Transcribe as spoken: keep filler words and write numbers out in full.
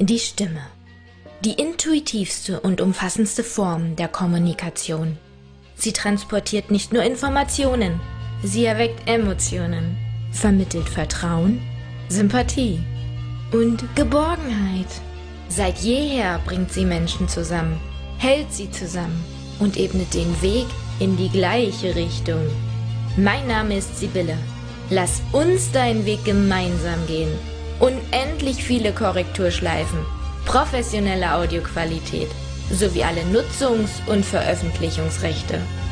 Die Stimme. Die intuitivste und umfassendste Form der Kommunikation. Sie transportiert nicht nur Informationen, sie erweckt Emotionen, vermittelt Vertrauen, Sympathie und Geborgenheit. Seit jeher bringt sie Menschen zusammen, hält sie zusammen und ebnet den Weg in die gleiche Richtung. Mein Name ist Sibylle. Lass uns deinen Weg gemeinsam gehen. Unendlich viele Korrekturschleifen, professionelle Audioqualität sowie alle Nutzungs- und Veröffentlichungsrechte.